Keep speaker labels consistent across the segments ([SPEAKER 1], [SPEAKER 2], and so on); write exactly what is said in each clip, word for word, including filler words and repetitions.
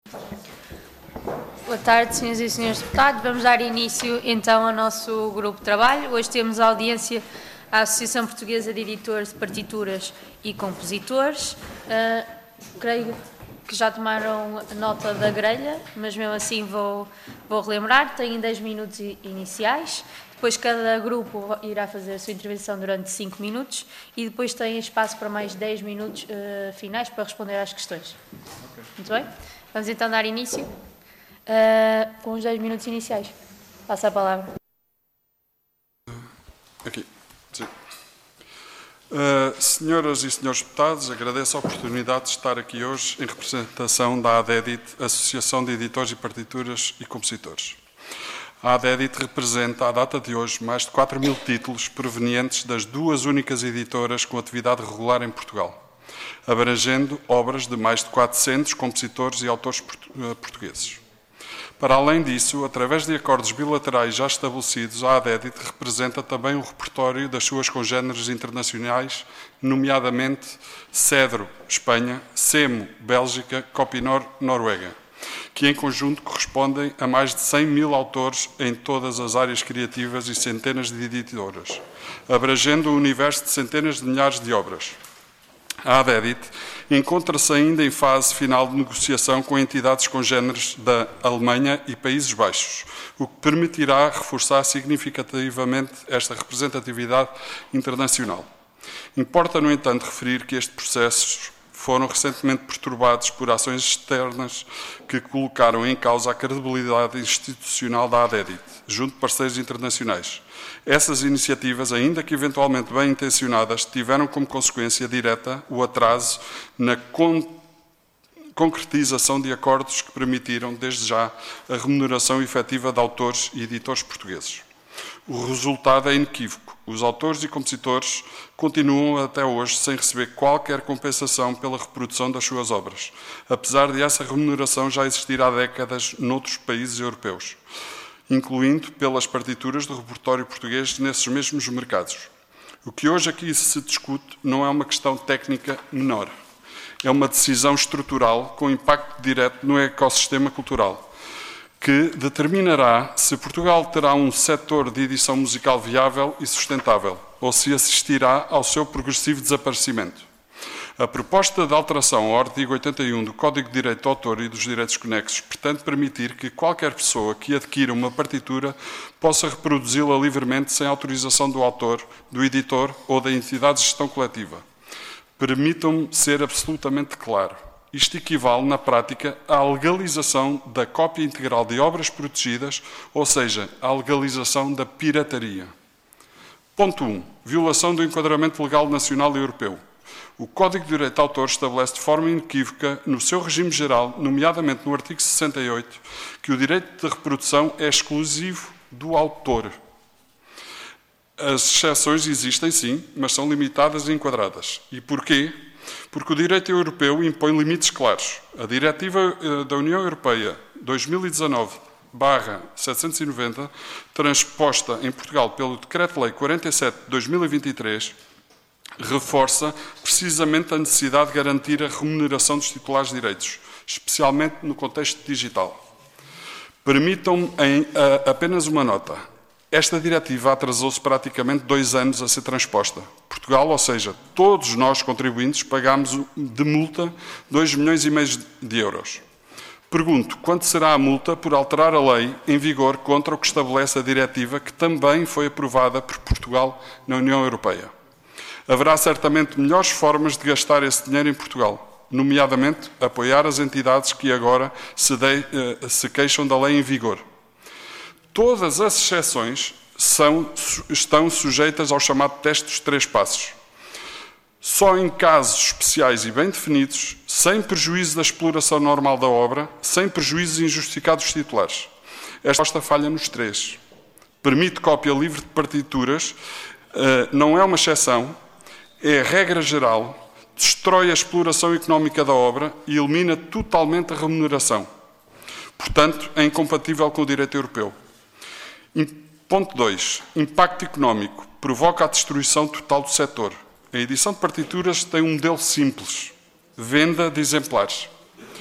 [SPEAKER 1] Boa tarde, senhoras e senhores deputados. Vamos dar início, então, ao nosso grupo de trabalho. Hoje temos a audiência à Associação Portuguesa de Editores de Partituras e Compositores. Uh, creio que já tomaram nota da grelha, mas mesmo assim vou, vou relembrar. Têm dez minutos iniciais. Depois cada grupo irá fazer a sua intervenção durante cinco minutos e depois tem espaço para mais dez minutos uh, finais para responder às questões. Okay. Muito bem? Vamos então dar início uh, com os dez minutos iniciais. Passo a palavra.
[SPEAKER 2] Aqui. Sim. Uh, senhoras e senhores deputados, agradeço a oportunidade de estar aqui hoje em representação da ADEDIT, Associação de Editores de Partituras e Compositores. A ADEDIT representa, à data de hoje, mais de quatro mil títulos provenientes das duas únicas editoras com atividade regular em Portugal, abrangendo obras de mais de quatrocentos compositores e autores portugueses. Para além disso, através de acordos bilaterais já estabelecidos, a ADEDIT representa também o repertório das suas congêneres internacionais, nomeadamente Cedro, Espanha, Semo, Bélgica, Copinor, Noruega, que em conjunto correspondem a mais de cem mil autores em todas as áreas criativas e centenas de editoras, abrangendo um universo de centenas de milhares de obras. A ADEDIT encontra-se ainda em fase final de negociação com entidades congêneres da Alemanha e Países Baixos, o que permitirá reforçar significativamente esta representatividade internacional. Importa, no entanto, referir que estes processos foram recentemente perturbados por ações externas que colocaram em causa a credibilidade institucional da ADEDIT, junto de parceiros internacionais. Essas iniciativas, ainda que eventualmente bem intencionadas, tiveram como consequência direta o atraso na con concretização de acordos que permitiram, desde já, a remuneração efetiva de autores e editores portugueses. O resultado é inequívoco. Os autores e compositores continuam até hoje sem receber qualquer compensação pela reprodução das suas obras, apesar de essa remuneração já existir há décadas noutros países europeus, incluindo pelas partituras do repertório português nesses mesmos mercados. O que hoje aqui se discute não é uma questão técnica menor. É uma decisão estrutural com impacto direto no ecossistema cultural, que determinará se Portugal terá um setor de edição musical viável e sustentável, ou se assistirá ao seu progressivo desaparecimento. A proposta de alteração ao artigo oitenta e um do Código de Direito de Autor e dos Direitos Conexos pretende permitir que qualquer pessoa que adquira uma partitura possa reproduzi-la livremente sem autorização do autor, do editor ou da entidade de gestão coletiva. Permitam-me ser absolutamente claro. Isto equivale, na prática, à legalização da cópia integral de obras protegidas, ou seja, à legalização da pirataria. Ponto um. Violação do enquadramento legal nacional e europeu. O Código de Direito de Autor estabelece de forma inequívoca, no seu regime geral, nomeadamente no artigo sessenta e oito, que o direito de reprodução é exclusivo do autor. As exceções existem, sim, mas são limitadas e enquadradas. E porquê? Porque o direito europeu impõe limites claros. A Diretiva da União Europeia dois mil e dezanove barra setecentos e noventa, transposta em Portugal pelo Decreto-Lei quarenta e sete de dois mil e vinte e três, reforça precisamente a necessidade de garantir a remuneração dos titulares de direitos, especialmente no contexto digital. Permitam-me apenas uma nota. Esta diretiva atrasou-se praticamente dois anos a ser transposta. Portugal, ou seja, todos nós contribuintes, pagámos de multa dois milhões e meio de euros. Pergunto, quanto será a multa por alterar a lei em vigor contra o que estabelece a diretiva que também foi aprovada por Portugal na União Europeia? Haverá certamente melhores formas de gastar esse dinheiro em Portugal, nomeadamente apoiar as entidades que agora se, de, se queixam da lei em vigor. Todas as exceções são, estão sujeitas ao chamado teste dos três passos. Só em casos especiais e bem definidos, sem prejuízo da exploração normal da obra, sem prejuízos injustificados dos titulares. Esta proposta falha nos três. Permite cópia livre de partituras, não é uma exceção, é a regra geral, destrói a exploração económica da obra e elimina totalmente a remuneração. Portanto, é incompatível com o direito europeu. Ponto dois. Impacto económico. Provoca a destruição total do setor. A edição de partituras tem um modelo simples. Venda de exemplares.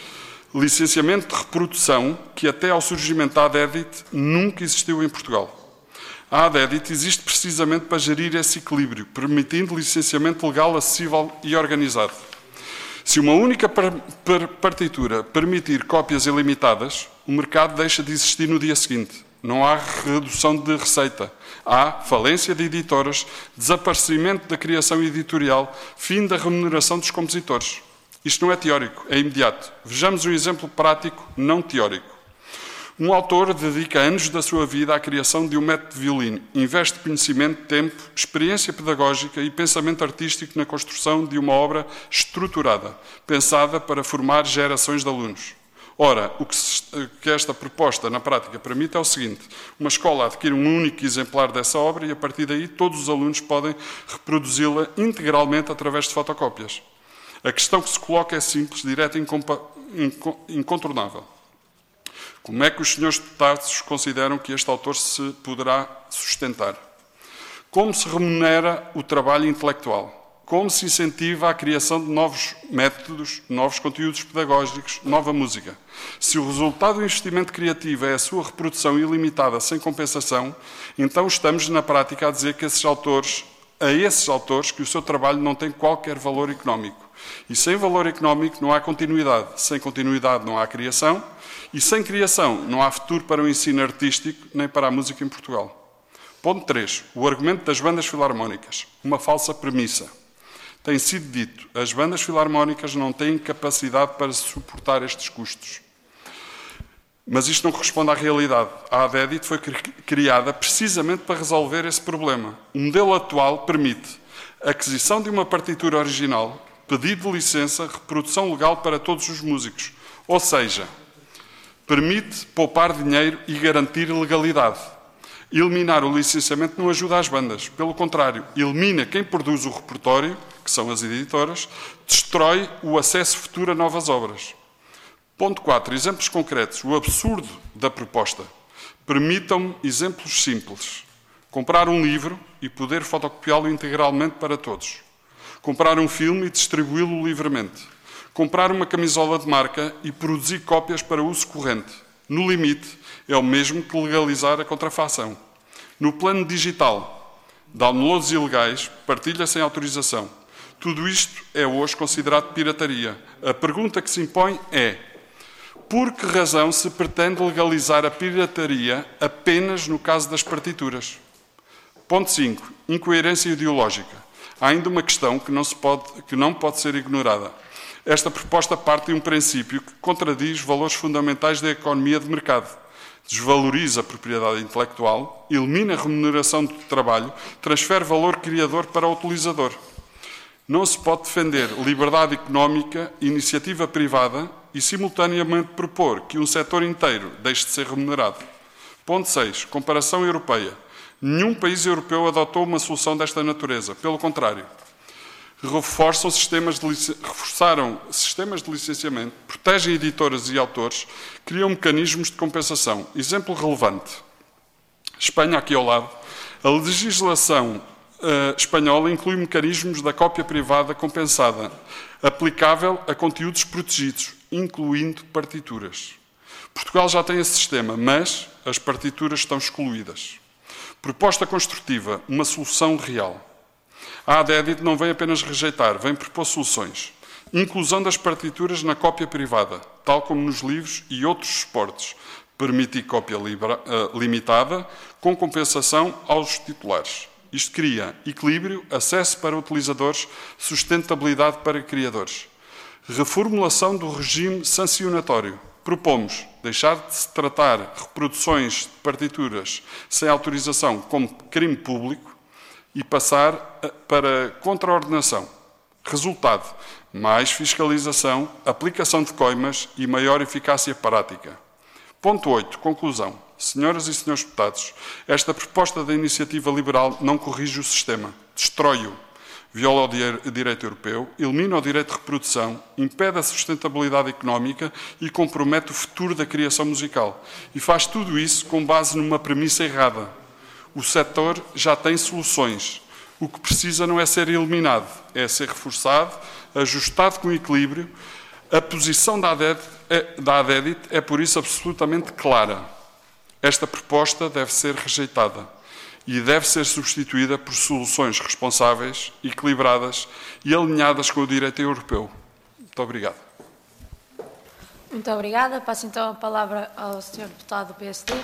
[SPEAKER 2] Licenciamento de reprodução que até ao surgimento da ADEDIT nunca existiu em Portugal. A ADEDIT existe precisamente para gerir esse equilíbrio, permitindo licenciamento legal acessível e organizado. Se uma única partitura permitir cópias ilimitadas, o mercado deixa de existir no dia seguinte. Não há redução de receita. Há falência de editoras, desaparecimento da criação editorial, fim da remuneração dos compositores. Isto não é teórico, é imediato. Vejamos um exemplo prático, não teórico. Um autor dedica anos da sua vida à criação de um método de violino, investe conhecimento, tempo, experiência pedagógica e pensamento artístico na construção de uma obra estruturada, pensada para formar gerações de alunos. Ora, o que, se, que esta proposta na prática permite é o seguinte: uma escola adquire um único exemplar dessa obra e a partir daí todos os alunos podem reproduzi-la integralmente através de fotocópias. A questão que se coloca é simples, direta e incontornável. Como é que os senhores deputados consideram que este autor se poderá sustentar? Como se remunera o trabalho intelectual? Como se incentiva a criação de novos métodos, novos conteúdos pedagógicos, nova música? Se o resultado do investimento criativo é a sua reprodução ilimitada sem compensação, então estamos na prática a dizer que esses autores, a esses autores que o seu trabalho não tem qualquer valor económico. E sem valor económico não há continuidade. Sem continuidade não há criação. E sem criação não há futuro para o ensino artístico nem para a música em Portugal. Ponto três. O argumento das bandas filarmónicas. Uma falsa premissa. Tem sido dito, as bandas filarmónicas não têm capacidade para suportar estes custos. Mas isto não corresponde à realidade. A ADEDIT foi criada precisamente para resolver esse problema. O modelo atual permite a aquisição de uma partitura original, pedido de licença, reprodução legal para todos os músicos. Ou seja, permite poupar dinheiro e garantir legalidade. Eliminar o licenciamento não ajuda as bandas. Pelo contrário, elimina quem produz o repertório, que são as editoras, destrói o acesso futuro a novas obras. Ponto quatro. Exemplos concretos. O absurdo da proposta. Permitam-me exemplos simples. Comprar um livro e poder fotocopiá-lo integralmente para todos. Comprar um filme e distribuí-lo livremente. Comprar uma camisola de marca e produzir cópias para uso corrente. No limite, é o mesmo que legalizar a contrafação. No plano digital, downloads ilegais, partilha sem autorização. Tudo isto é hoje considerado pirataria. A pergunta que se impõe é: por que razão se pretende legalizar a pirataria apenas no caso das partituras? Ponto cinco. Incoerência ideológica. Há ainda uma questão que não, se pode, que não pode ser ignorada. Esta proposta parte de um princípio que contradiz valores fundamentais da economia de mercado. Desvaloriza a propriedade intelectual, elimina a remuneração do trabalho, transfere valor criador para o utilizador. Não se pode defender liberdade económica, iniciativa privada e, simultaneamente, propor que um setor inteiro deixe de ser remunerado. Ponto seis. Comparação europeia. Nenhum país europeu adotou uma solução desta natureza. Pelo contrário, reforçam sistemas de lic... reforçaram sistemas de licenciamento, protegem editoras e autores, criam mecanismos de compensação. Exemplo relevante. Espanha, aqui ao lado, a legislação Uh, espanhola inclui mecanismos da cópia privada compensada, aplicável a conteúdos protegidos, incluindo partituras. Portugal já tem esse sistema, mas as partituras estão excluídas. Proposta construtiva, uma solução real. A ADEDIT não vem apenas rejeitar, vem propor soluções. Inclusão das partituras na cópia privada, tal como nos livros e outros suportes. Permitir cópia libra, uh, limitada, com compensação aos titulares. Isto cria equilíbrio, acesso para utilizadores, sustentabilidade para criadores. Reformulação do regime sancionatório. Propomos deixar de se tratar reproduções de partituras sem autorização como crime público e passar para contraordenação. Resultado: mais fiscalização, aplicação de coimas e maior eficácia prática. Ponto oito. Conclusão. Senhoras e senhores deputados, esta proposta da iniciativa liberal não corrige o sistema, destrói-o, viola o direito europeu, elimina o direito de reprodução, impede a sustentabilidade económica e compromete o futuro da criação musical. E faz tudo isso com base numa premissa errada. O setor já tem soluções. O que precisa não é ser eliminado, é ser reforçado, ajustado com equilíbrio, A posição da ADEDIT é, da ADEDIT é, por isso, absolutamente clara. Esta proposta deve ser rejeitada e deve ser substituída por soluções responsáveis, equilibradas e alinhadas com o direito europeu. Muito obrigado.
[SPEAKER 1] Muito obrigada. Passo então a palavra ao senhor deputado do P S D.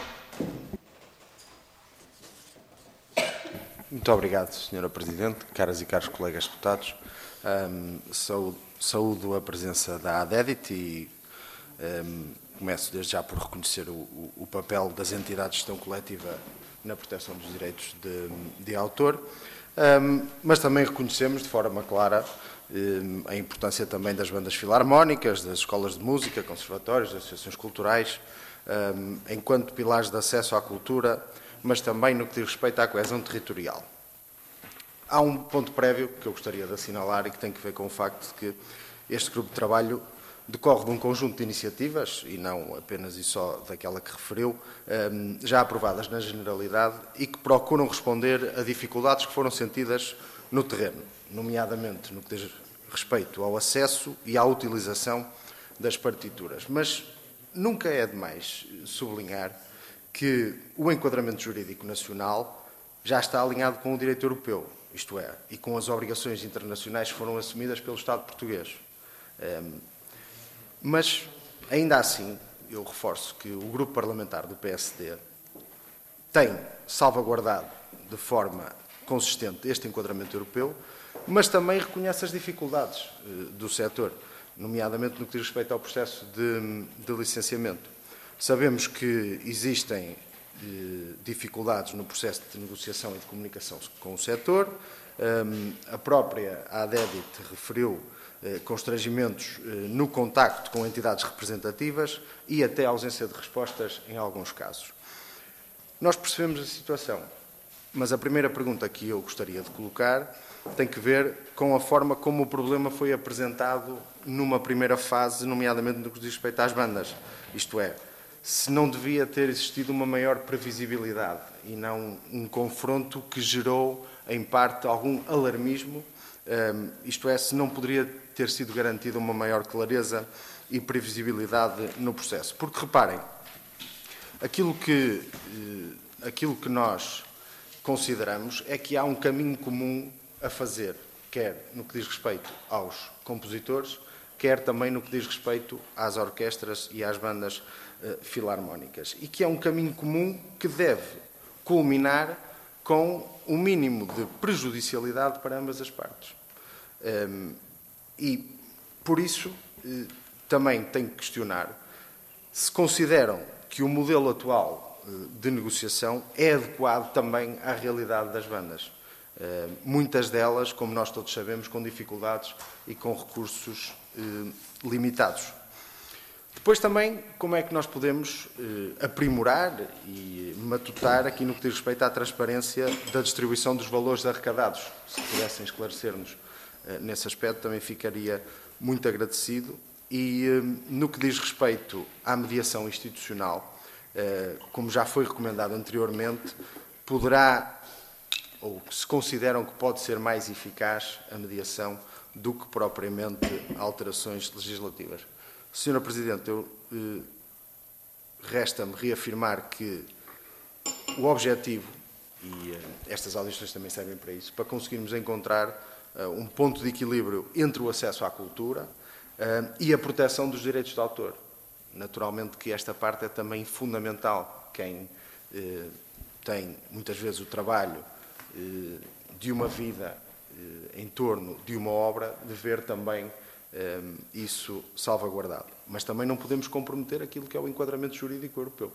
[SPEAKER 3] Muito obrigado, senhora Presidente, caras e caros colegas deputados. Um, saúdo, saúdo a presença da ADEDIT e um, começo desde já por reconhecer o, o, o papel das entidades de gestão coletiva na proteção dos direitos de, de autor, um, mas também reconhecemos de forma clara um, a importância também das bandas filarmónicas, das escolas de música, conservatórios, das associações culturais, um, enquanto pilares de acesso à cultura, mas também no que diz respeito à coesão territorial. Há um ponto prévio que eu gostaria de assinalar e que tem que ver com o facto de que este grupo de trabalho decorre de um conjunto de iniciativas, e não apenas e só daquela que referiu, já aprovadas na generalidade e que procuram responder a dificuldades que foram sentidas no terreno, nomeadamente no que diz respeito ao acesso e à utilização das partituras. Mas nunca é demais sublinhar que o enquadramento jurídico nacional já está alinhado com o direito europeu, isto é, e com as obrigações internacionais que foram assumidas pelo Estado português. Mas, ainda assim, eu reforço que o grupo parlamentar do P S D tem salvaguardado de forma consistente este enquadramento europeu, mas também reconhece as dificuldades do setor, nomeadamente no que diz respeito ao processo de, de licenciamento. Sabemos que existem eh, dificuldades no processo de negociação e de comunicação com o setor. Um, a própria ADEDIT referiu eh, constrangimentos eh, no contacto com entidades representativas e até a ausência de respostas em alguns casos. Nós percebemos a situação, mas a primeira pergunta que eu gostaria de colocar tem que ver com a forma como o problema foi apresentado numa primeira fase, nomeadamente no que diz respeito às bandas. Isto é, se não devia ter existido uma maior previsibilidade e não um confronto que gerou, em parte, algum alarmismo, isto é, se não poderia ter sido garantida uma maior clareza e previsibilidade no processo. Porque, reparem, aquilo que, aquilo que nós consideramos é que há um caminho comum a fazer, quer no que diz respeito aos compositores, quer também no que diz respeito às orquestras e às bandas uh, filarmónicas. E que é um caminho comum que deve culminar com um mínimo de prejudicialidade para ambas as partes. Um, e, por isso, uh, também tenho que questionar se consideram que o modelo atual uh, de negociação é adequado também à realidade das bandas. Uh, muitas delas, como nós todos sabemos, com dificuldades e com recursos uh, limitados. Depois também, como é que nós podemos uh, aprimorar e matutar aqui no que diz respeito à transparência da distribuição dos valores arrecadados. Se pudessem esclarecer-nos uh, nesse aspecto, também ficaria muito agradecido. E uh, no que diz respeito à mediação institucional, uh, como já foi recomendado anteriormente, poderá ou se consideram que pode ser mais eficaz a mediação do que propriamente alterações legislativas. senhora Presidente, eu, eh, resta-me reafirmar que o objetivo, e eh, estas audições também servem para isso, para conseguirmos encontrar eh, um ponto de equilíbrio entre o acesso à cultura eh, e a proteção dos direitos de autor. Naturalmente que esta parte é também fundamental. Quem eh, tem, muitas vezes, o trabalho de uma vida em torno de uma obra, de ver também isso salvaguardado. Mas também não podemos comprometer aquilo que é o enquadramento jurídico europeu.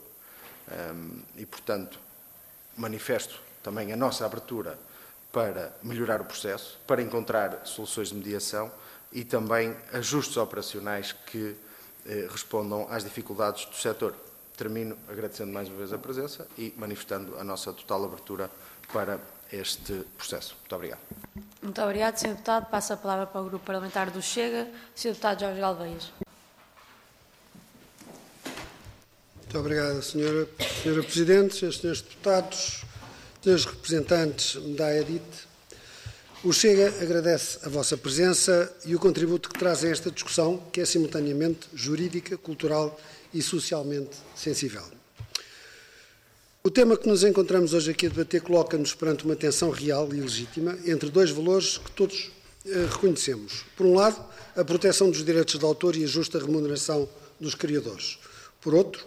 [SPEAKER 3] E, portanto, manifesto também a nossa abertura para melhorar o processo, para encontrar soluções de mediação e também ajustes operacionais que respondam às dificuldades do setor. Termino agradecendo mais uma vez a presença e manifestando a nossa total abertura para este processo. Muito obrigado.
[SPEAKER 1] Muito obrigado, senhor Deputado. Passo a palavra para o Grupo Parlamentar do Chega, senhor Deputado Jorge Galveias.
[SPEAKER 4] Muito obrigado, senhora, senhora Presidente, senhores Deputados, senhores representantes da ADEDIT. O Chega agradece a vossa presença e o contributo que traz a esta discussão, que é simultaneamente jurídica, cultural e socialmente sensível. O tema que nos encontramos hoje aqui a debater coloca-nos perante uma tensão real e legítima entre dois valores que todos eh, reconhecemos. Por um lado, a proteção dos direitos de autor e a justa remuneração dos criadores. Por outro,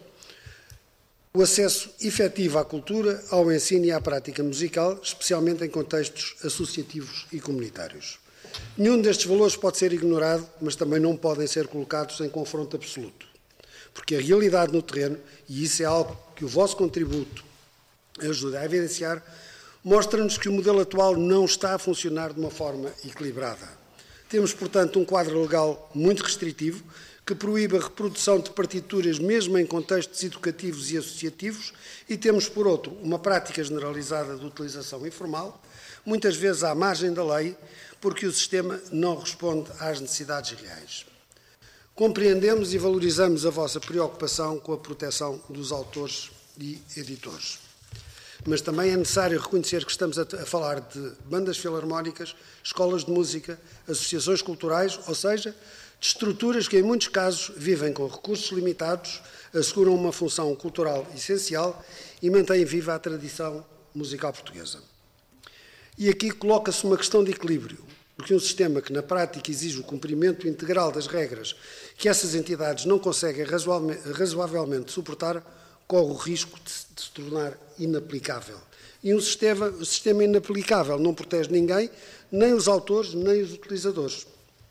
[SPEAKER 4] o acesso efetivo à cultura, ao ensino e à prática musical, especialmente em contextos associativos e comunitários. Nenhum destes valores pode ser ignorado, mas também não podem ser colocados em confronto absoluto. Porque a realidade no terreno, e isso é algo que o vosso contributo ajuda a evidenciar, mostra-nos que o modelo atual não está a funcionar de uma forma equilibrada. Temos, portanto, um quadro legal muito restritivo, que proíbe a reprodução de partituras mesmo em contextos educativos e associativos, e temos, por outro, uma prática generalizada de utilização informal, muitas vezes à margem da lei, porque o sistema não responde às necessidades reais. Compreendemos e valorizamos a vossa preocupação com a proteção dos autores e editores. Mas também é necessário reconhecer que estamos a falar de bandas filarmónicas, escolas de música, associações culturais, ou seja, de estruturas que, em muitos casos, vivem com recursos limitados, asseguram uma função cultural essencial e mantêm viva a tradição musical portuguesa. E aqui coloca-se uma questão de equilíbrio, porque um sistema que, na prática, exige o cumprimento integral das regras que essas entidades não conseguem razoavelmente suportar, corre o risco de se tornar inaplicável. E um sistema, um sistema inaplicável não protege ninguém, nem os autores, nem os utilizadores.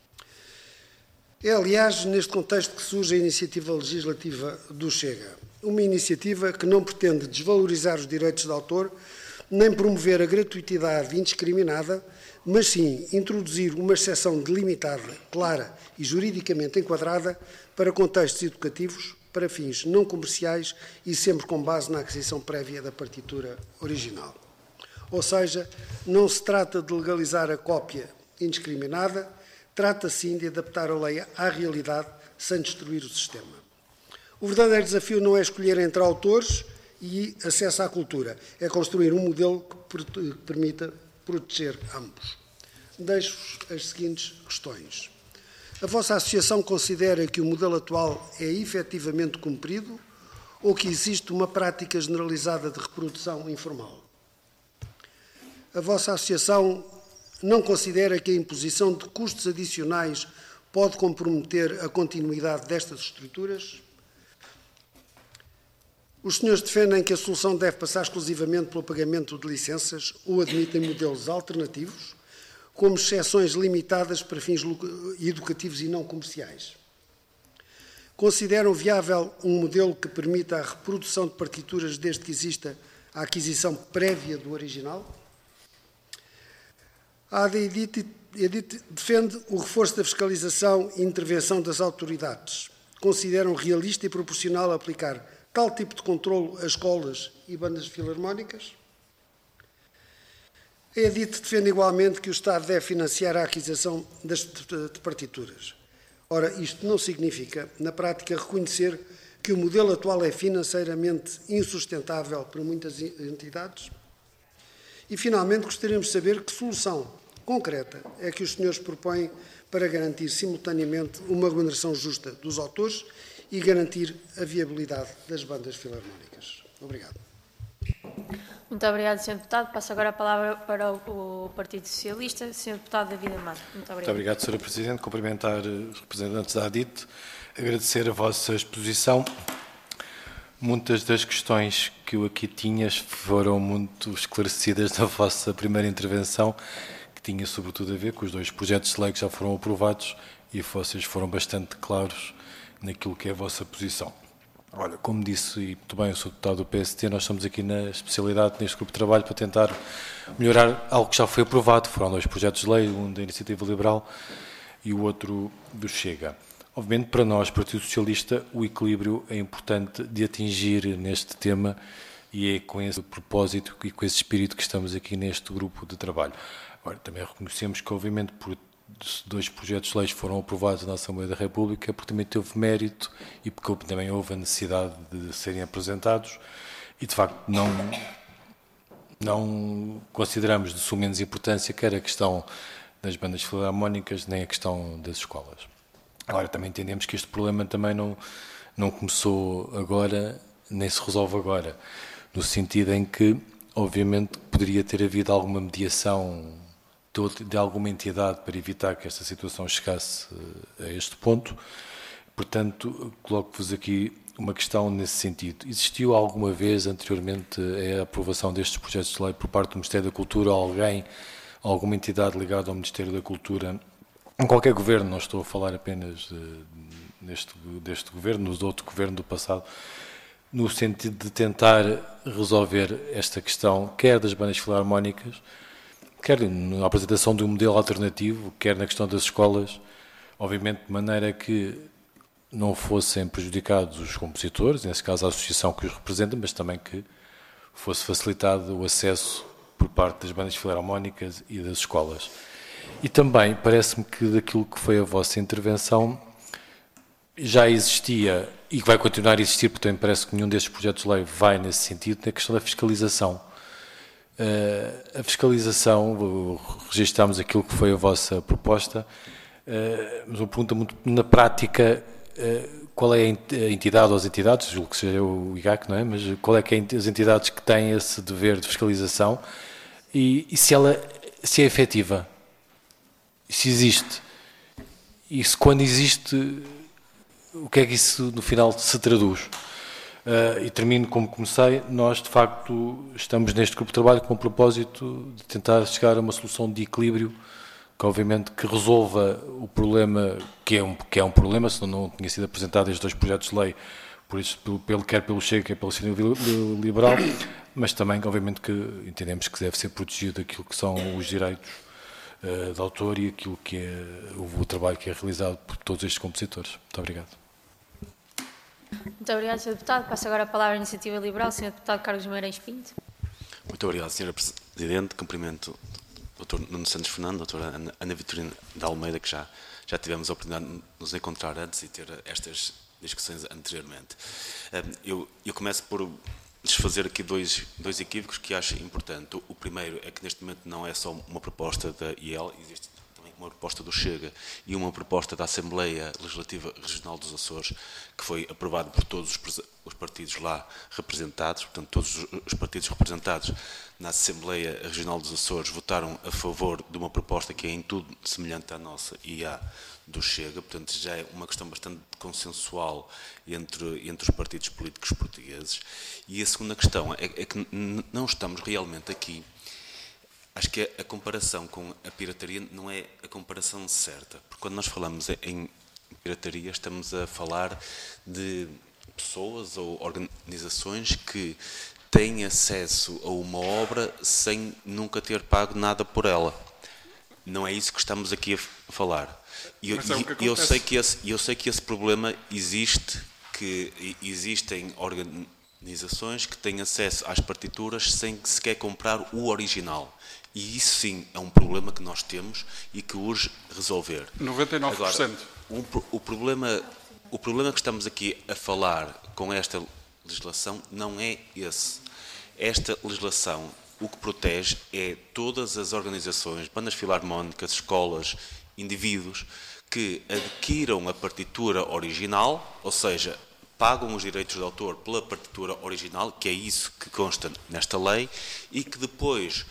[SPEAKER 4] É, aliás, neste contexto que surge a iniciativa legislativa do Chega. Uma iniciativa que não pretende desvalorizar os direitos de autor, nem promover a gratuitidade indiscriminada, mas sim introduzir uma exceção delimitada, clara e juridicamente enquadrada para contextos educativos, para fins não comerciais e sempre com base na aquisição prévia da partitura original. Ou seja, não se trata de legalizar a cópia indiscriminada, trata, sim, de adaptar a lei à realidade sem destruir o sistema. O verdadeiro desafio não é escolher entre autores e acesso à cultura, é construir um modelo que permita proteger ambos. Deixo-vos as seguintes questões. A vossa associação considera que o modelo atual é efetivamente cumprido ou que existe uma prática generalizada de reprodução informal? A vossa associação não considera que a imposição de custos adicionais pode comprometer a continuidade destas estruturas? Os senhores defendem que a solução deve passar exclusivamente pelo pagamento de licenças ou admitem modelos alternativos, como exceções limitadas para fins educativos e não comerciais? Consideram viável um modelo que permita a reprodução de partituras desde que exista a aquisição prévia do original? A ADEDIT defende o reforço da fiscalização e intervenção das autoridades. Consideram realista e proporcional aplicar tal tipo de controlo a escolas e bandas filarmónicas? A ADEDIT defende igualmente que o Estado deve financiar a aquisição das de partituras. Ora, isto não significa, na prática, reconhecer que o modelo atual é financeiramente insustentável para muitas entidades? E, finalmente, gostaríamos de saber que solução concreta é que os senhores propõem para garantir simultaneamente uma remuneração justa dos autores e garantir a viabilidade das bandas filarmónicas. Obrigado.
[SPEAKER 1] Muito obrigado, senhor Deputado. Passo agora a palavra para o Partido Socialista. senhor Deputado David Amado. Muito obrigado.
[SPEAKER 5] Muito obrigado, senhora Presidente. Cumprimentar os representantes da ADEDIT, agradecer a vossa exposição. Muitas das questões que eu aqui tinha foram muito esclarecidas na vossa primeira intervenção, que tinha sobretudo a ver com os dois projetos de lei que já foram aprovados e vocês foram bastante claros naquilo que é a vossa posição. Olha, como disse, e muito bem, eu sou deputado do P S T, nós estamos aqui na especialidade, neste grupo de trabalho, para tentar melhorar algo que já foi aprovado. Foram dois projetos de lei, um da Iniciativa Liberal e o outro do Chega. Obviamente, para nós, Partido Socialista, o equilíbrio é importante de atingir neste tema e é com esse propósito e com esse espírito que estamos aqui neste grupo de trabalho. Agora, também reconhecemos que, obviamente, por dois projetos de leis foram aprovados na Assembleia da República, porque também teve mérito e porque também houve a necessidade de serem apresentados e, de facto, não, não consideramos de suma menos importância quer a questão das bandas filarmónicas, nem a questão das escolas. Agora, também entendemos que este problema também não, não começou agora, nem se resolve agora, no sentido em que, obviamente, poderia ter havido alguma mediação de, de alguma entidade para evitar que esta situação chegasse a este ponto. Portanto, coloco-vos aqui uma questão nesse sentido. Existiu alguma vez, anteriormente à aprovação destes projetos de lei por parte do Ministério da Cultura, alguém, alguma entidade ligada ao Ministério da Cultura, em qualquer governo, não estou a falar apenas de, neste, deste governo, do outro governo do passado, no sentido de tentar resolver esta questão, quer das bandas filarmónicas, quer na apresentação de um modelo alternativo, quer na questão das escolas, obviamente de maneira que não fossem prejudicados os compositores, nesse caso a associação que os representa, mas também que fosse facilitado o acesso por parte das bandas filarmónicas e das escolas. E também parece-me que daquilo que foi a vossa intervenção já existia e que vai continuar a existir, porque também parece que nenhum destes projetos de lei vai nesse sentido, na questão da fiscalização. Uh, a fiscalização, registámos aquilo que foi a vossa proposta, uh, mas uma pergunta muito na prática, uh, qual é a entidade ou as entidades, julgo que seja o I G A C, não é? Mas qual é que é as entidades que têm esse dever de fiscalização e, e se ela se é efetiva, se existe, e se quando existe, o que é que isso no final se traduz? Uh, e termino como comecei, nós de facto estamos neste grupo de trabalho com o propósito de tentar chegar a uma solução de equilíbrio que obviamente que resolva o problema, que é um, que é um problema, senão não tinha sido apresentado estes dois projetos de lei, por isso, pelo, pelo, quer pelo Chega, quer pelo Sindicato Liberal, mas também obviamente que entendemos que deve ser protegido aquilo que são os direitos uh, de autor e aquilo que é o, o trabalho que é realizado por todos estes compositores. Muito obrigado.
[SPEAKER 1] Muito obrigado, senhor Deputado. Passo agora a palavra à Iniciativa Liberal, senhor Deputado Carlos Guimarães Pinto.
[SPEAKER 6] Muito obrigado, senhora Presidente. Cumprimento o doutor Nuno Santos Fernando, a doutora Ana, Ana Vitorina de Almeida, que já, já tivemos a oportunidade de nos encontrar antes e ter estas discussões anteriormente. Eu, eu começo por desfazer aqui dois, dois equívocos que acho importante. O primeiro é que neste momento não é só uma proposta da I E L, existe também uma proposta do Chega e uma proposta da Assembleia Legislativa Regional dos Açores, que foi aprovado por todos os, os partidos lá representados, portanto todos os partidos representados na Assembleia Regional dos Açores votaram a favor de uma proposta que é em tudo semelhante à nossa e à do Chega, portanto já é uma questão bastante consensual entre, entre os partidos políticos portugueses. E a segunda questão é, é que não estamos realmente aqui, acho que a, a comparação com a pirataria não é a comparação certa, porque quando nós falamos em pirataria estamos a falar de pessoas ou organizações que têm acesso a uma obra sem nunca ter pago nada por ela. Não é isso que estamos aqui a falar. E eu, é eu, sei que esse, eu sei que esse problema existe, que existem organizações que têm acesso às partituras sem sequer comprar o original. E isso sim é um problema que nós temos e que urge resolver.
[SPEAKER 2] noventa e nove por cento.
[SPEAKER 6] Agora, um, o, problema, o problema que estamos aqui a falar com esta legislação não é esse. Esta legislação o que protege é todas as organizações, bandas filarmónicas, escolas, indivíduos que adquiram a partitura original, ou seja, pagam os direitos de autor pela partitura original, que é isso que consta nesta lei, e que depois,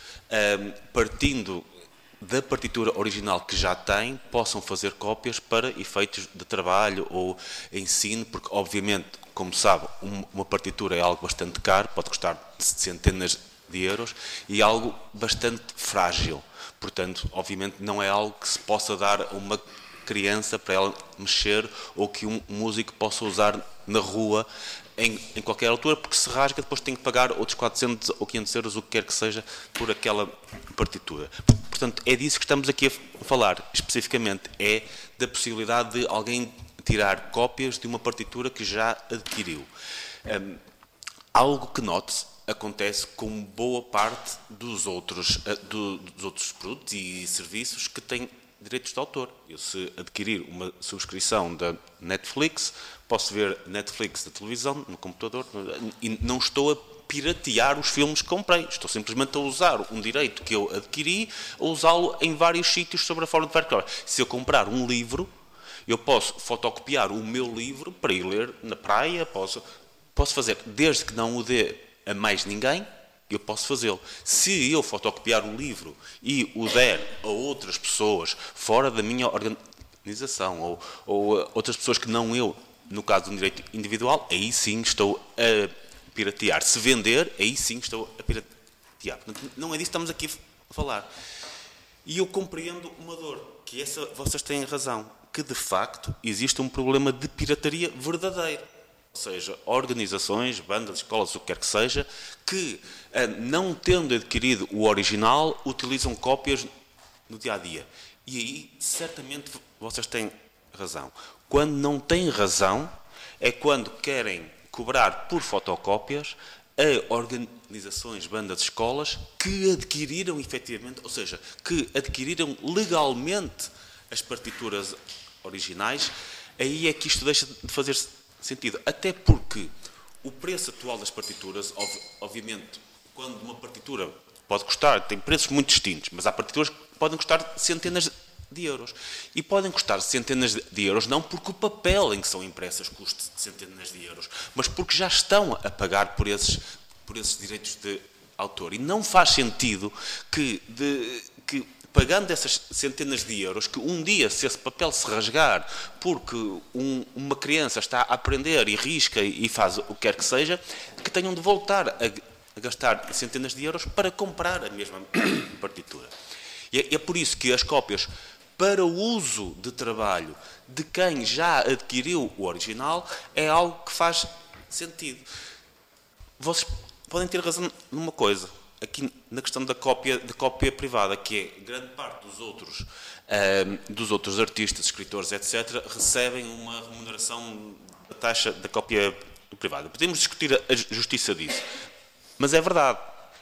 [SPEAKER 6] partindo da partitura original que já têm, possam fazer cópias para efeitos de trabalho ou ensino, porque obviamente, como sabe, uma partitura é algo bastante caro, pode custar centenas de euros, e algo bastante frágil. Portanto, obviamente, não é algo que se possa dar a uma criança para ela mexer ou que um músico possa usar na rua em, em qualquer altura, porque se rasga, depois tem que pagar outros quatrocentos ou quinhentos euros, o que quer que seja, por aquela partitura. Portanto, é disso que estamos aqui a falar, especificamente, é da possibilidade de alguém tirar cópias de uma partitura que já adquiriu. Um, algo que note-se acontece com boa parte dos outros, do, dos outros produtos e serviços que têm direitos de autor. Eu, se adquirir uma subscrição da Netflix, posso ver Netflix da televisão, no computador, e não estou a piratear os filmes que comprei. Estou simplesmente a usar um direito que eu adquiri, a usá-lo em vários sítios sobre a forma de ver. Se eu comprar um livro, eu posso fotocopiar o meu livro para ir ler na praia, posso, posso fazer, desde que não o dê a mais ninguém, eu posso fazê-lo. Se eu fotocopiar o livro e o der a outras pessoas fora da minha organização ou, ou outras pessoas que não eu, no caso de um direito individual, aí sim estou a piratear. Se vender, aí sim estou a piratear. Portanto, não é disso que estamos aqui a falar. E eu compreendo uma dor, que essa, vocês têm razão, que de facto existe um problema de pirataria verdadeiro. Ou seja, organizações, bandas, escolas, o que quer que seja, que, não tendo adquirido o original, utilizam cópias no dia-a-dia. E aí, certamente, vocês têm razão. Quando não têm razão, é quando querem cobrar por fotocópias a organizações, bandas, escolas, que adquiriram efetivamente, ou seja, que adquiriram legalmente as partituras originais. Aí é que isto deixa de fazer sentido, até porque o preço atual das partituras, obviamente, quando uma partitura pode custar, tem preços muito distintos, mas há partituras que podem custar centenas de euros. E podem custar centenas de euros não porque o papel em que são impressas custe centenas de euros, mas porque já estão a pagar por esses, por esses direitos de autor. E não faz sentido que, de, que pagando essas centenas de euros, que um dia, se esse papel se rasgar porque um, uma criança está a aprender e risca e faz o que quer que seja, que tenham de voltar a, a gastar centenas de euros para comprar a mesma partitura. E é, é por isso que as cópias, para o uso de trabalho de quem já adquiriu o original, é algo que faz sentido. Vocês podem ter razão numa coisa, aqui na questão da cópia, da cópia privada, que é grande parte dos outros, um, dos outros artistas, escritores, etcétera, recebem uma remuneração da taxa da cópia privada. Podemos discutir a justiça disso, mas é verdade.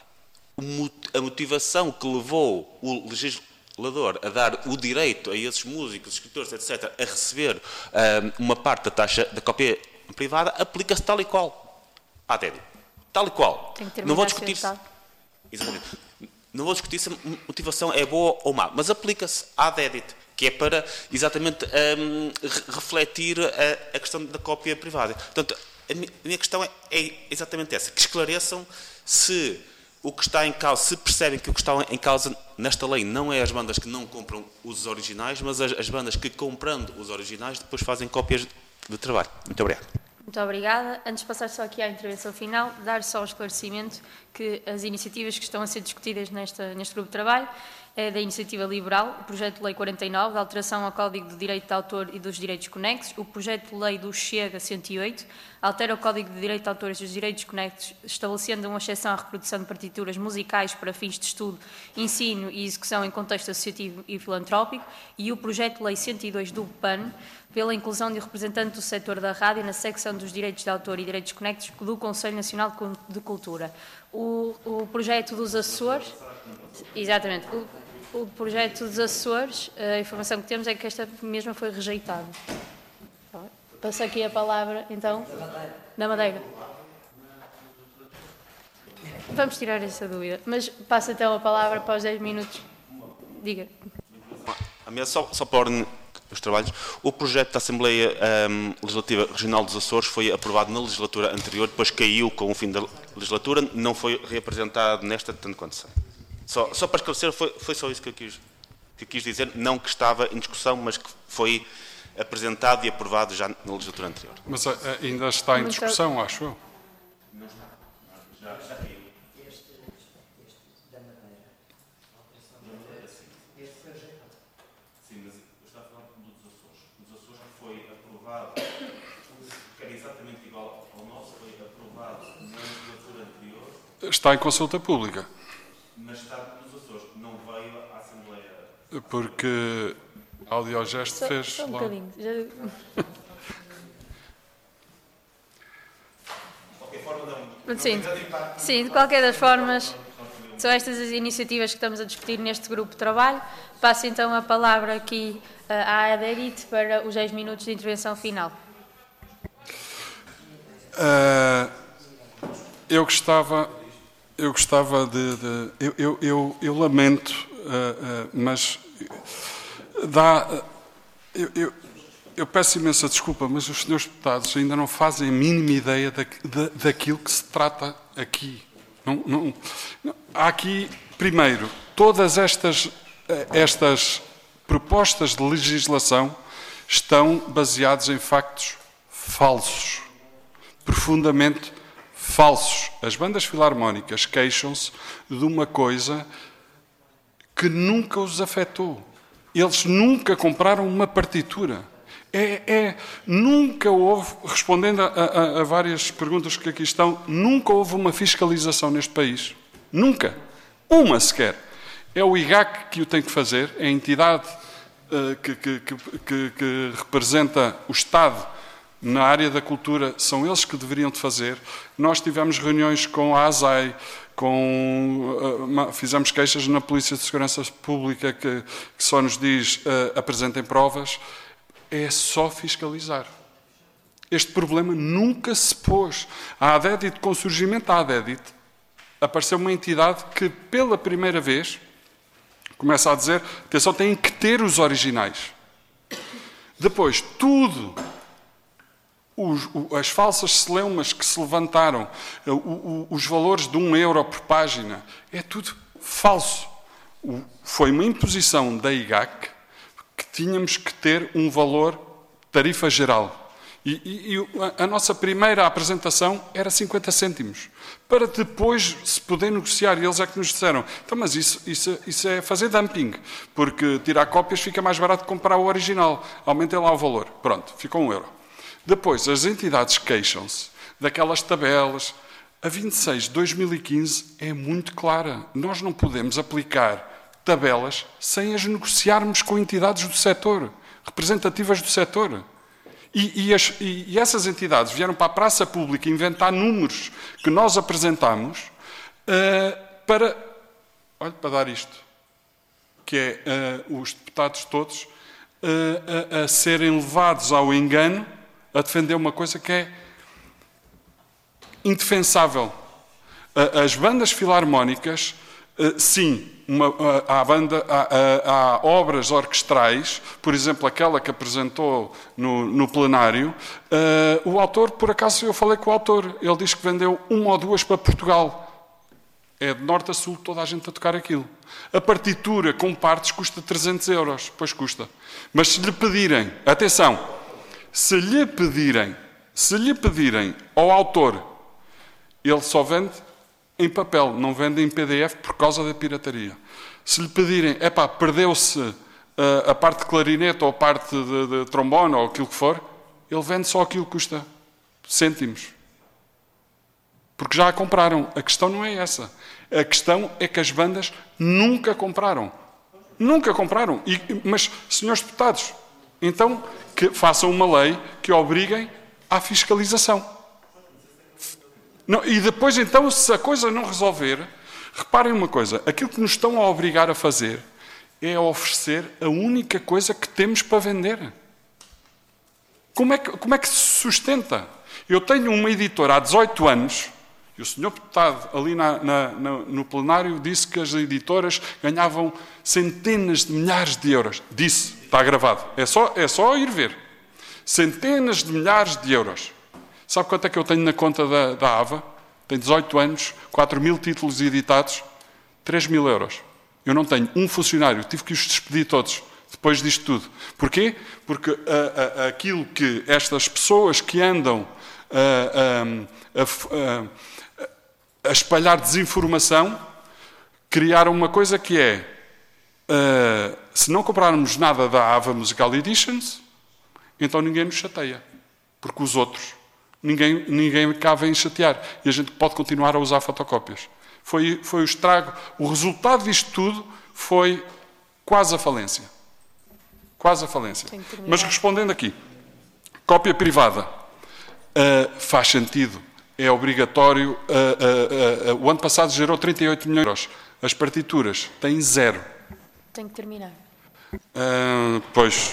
[SPEAKER 6] A motivação que levou o legislador a dar o direito a esses músicos, escritores, etcétera, a receber um, uma parte da taxa da cópia privada, aplica-se tal e qual à D E D I. Tal e qual.
[SPEAKER 1] Tem que ter
[SPEAKER 6] não vou discutir se, exatamente. Não vou discutir se a motivação é boa ou má, mas aplica-se à D E D I T, que é para exatamente um, refletir a, a questão da cópia privada. Portanto, a minha, a minha questão é, é exatamente essa, que esclareçam se o que está em causa, se percebem que o que está em causa nesta lei não é as bandas que não compram os originais, mas as, as bandas que, comprando os originais, depois fazem cópias de trabalho. Muito obrigado.
[SPEAKER 1] Muito obrigada. Antes de passar só aqui à intervenção final, dar só o esclarecimento que as iniciativas que estão a ser discutidas nesta, neste grupo de trabalho é da Iniciativa Liberal, o Projeto de Lei quarenta e nove, de alteração ao Código de Direito de Autor e dos Direitos Conexos, o Projeto de Lei do Chega cento e oito, altera o Código de Direito de Autor e dos Direitos Conexos, estabelecendo uma exceção à reprodução de partituras musicais para fins de estudo, ensino e execução em contexto associativo e filantrópico, e o Projeto de Lei cento e dois do P A N, pela inclusão de representante do setor da rádio na secção dos direitos de autor e direitos conexos do Conselho Nacional de Cultura. O, o projeto dos Açores, exatamente, o, o projeto dos Açores, a informação que temos é que esta mesma foi rejeitada. Passo aqui a palavra, então, da Madeira. Vamos tirar essa dúvida, mas passo então a palavra para os dez minutos. Diga.
[SPEAKER 6] A minha só, só para ordem os trabalhos. O projeto da Assembleia um, Legislativa Regional dos Açores foi aprovado na legislatura anterior, depois caiu com o fim da legislatura, não foi reapresentado nesta, tanto quanto sei. Só, só para esclarecer, foi, foi só isso que eu, quis, que eu quis dizer, não que estava em discussão, mas que foi apresentado e aprovado já na legislatura anterior.
[SPEAKER 2] Mas a, a, ainda está em discussão, acho eu.
[SPEAKER 6] Não está. Já, já caiu. Sim, mas eu estava falando dos Açores. Dos Açores foi aprovado, que era exatamente igual ao nosso, foi aprovado na legislatura anterior.
[SPEAKER 2] Está em consulta pública.
[SPEAKER 6] Mas está nos Açores, não veio à Assembleia.
[SPEAKER 2] Porque a Audiogesto
[SPEAKER 1] Só,
[SPEAKER 2] fez
[SPEAKER 1] só um
[SPEAKER 2] logo.
[SPEAKER 1] bocadinho. Já...
[SPEAKER 6] De qualquer forma, não.
[SPEAKER 1] Sim. Sim, de qualquer das formas. são estas as iniciativas que estamos a discutir neste grupo de trabalho. Passo então a palavra aqui à ADEDIT para os dez minutos de intervenção final.
[SPEAKER 2] Uh, eu gostava, eu gostava de... de eu, eu, eu, eu lamento, uh, uh, mas dá... Uh, eu, eu, eu peço imensa desculpa, mas os senhores deputados ainda não fazem a mínima ideia da, da, daquilo que se trata aqui. Não, não, não, há aqui, primeiro, todas estas, estas propostas de legislação estão baseadas em factos falsos. Profundamente falsos. As bandas filarmónicas queixam-se de uma coisa que nunca os afetou. Eles nunca compraram uma partitura. É, é, nunca houve, respondendo a, a, a várias perguntas que aqui estão, nunca houve uma fiscalização neste país. Nunca. Uma sequer. É o I G A C que o tem que fazer, é a entidade uh, que, que, que, que, que representa o Estado na área da cultura, são eles que deveriam de fazer. Nós tivemos reuniões com a ASAI, com, uh, fizemos queixas na Polícia de Segurança Pública que, que só nos diz uh, apresentem provas. É só fiscalizar. Este problema nunca se pôs. A ADEDIT, com o surgimento da ADEDIT, apareceu uma entidade que, pela primeira vez, começa a dizer, atenção, têm que ter os originais. Depois, tudo, os, as falsas celeumas que se levantaram, os valores de um euro por página, é tudo falso. Foi uma imposição da I G A C que tínhamos que ter um valor tarifa geral. E, e, e a, a nossa primeira apresentação era cinquenta cêntimos, para depois se poder negociar. E eles é que nos disseram, então, mas isso, isso, isso é fazer dumping, porque tirar cópias fica mais barato que comprar o original. Aumentem lá o valor. Pronto, ficou um euro. Depois, as entidades queixam-se daquelas tabelas. A vinte e seis de dois mil e quinze é muito clara. Nós não podemos aplicar tabelas sem as negociarmos com entidades do setor, representativas do setor. E, e, as, e, e essas entidades vieram para a praça pública inventar números que nós apresentamos uh, para, olha, para dar isto, que é uh, os deputados todos uh, a, a serem levados ao engano a defender uma coisa que é indefensável. Uh, as bandas filarmónicas, uh, sim, Uma, há, banda, há, há obras orquestrais, por exemplo, aquela que apresentou no, no plenário, uh, o autor, por acaso eu falei com o autor, ele diz que vendeu uma ou duas para Portugal. É de norte a sul toda a gente a tocar aquilo. A partitura com partes custa trezentos euros, pois custa. Mas se lhe pedirem, atenção, se lhe pedirem, se lhe pedirem ao autor, ele só vende em papel, não vende em P D F por causa da pirataria. Se lhe pedirem, epá, perdeu-se uh, a parte de clarinete ou a parte de, de trombone ou aquilo que for, ele vende só aquilo que custa cêntimos. Porque já a compraram. A questão não é essa. A questão é que as bandas nunca compraram. Nunca compraram. E, mas, senhores deputados, então que façam uma lei que obriguem à fiscalização. Não, e depois, então, se a coisa não resolver, reparem uma coisa, aquilo que nos estão a obrigar a fazer é a oferecer a única coisa que temos para vender. Como é que, como é que se sustenta? Eu tenho uma editora há dezoito anos, e o senhor deputado ali na, na, na, no plenário disse que as editoras ganhavam centenas de milhares de euros. Disse, está gravado, é só, é só ir ver. Centenas de milhares de euros. Sabe quanto é que eu tenho na conta da, da AVA? Tenho dezoito anos, quatro mil títulos editados, três mil euros. Eu não tenho um funcionário, tive que os despedir todos, depois disto tudo. Porquê? Porque a, a, aquilo que estas pessoas que andam a, a, a, a espalhar desinformação, criaram uma coisa que é, a, se não comprarmos nada da AVA Musical Editions, então ninguém nos chateia, porque os outros Ninguém, ninguém cá vem chatear. E a gente pode continuar a usar fotocópias. Foi, foi o estrago. O resultado disto tudo foi quase a falência. Quase a falência. Mas respondendo aqui, cópia privada. Uh, faz sentido. É obrigatório. Uh, uh, uh, uh, o ano passado gerou trinta e oito milhões de euros. As partituras têm zero.
[SPEAKER 1] Tenho que terminar.
[SPEAKER 2] Uh, pois,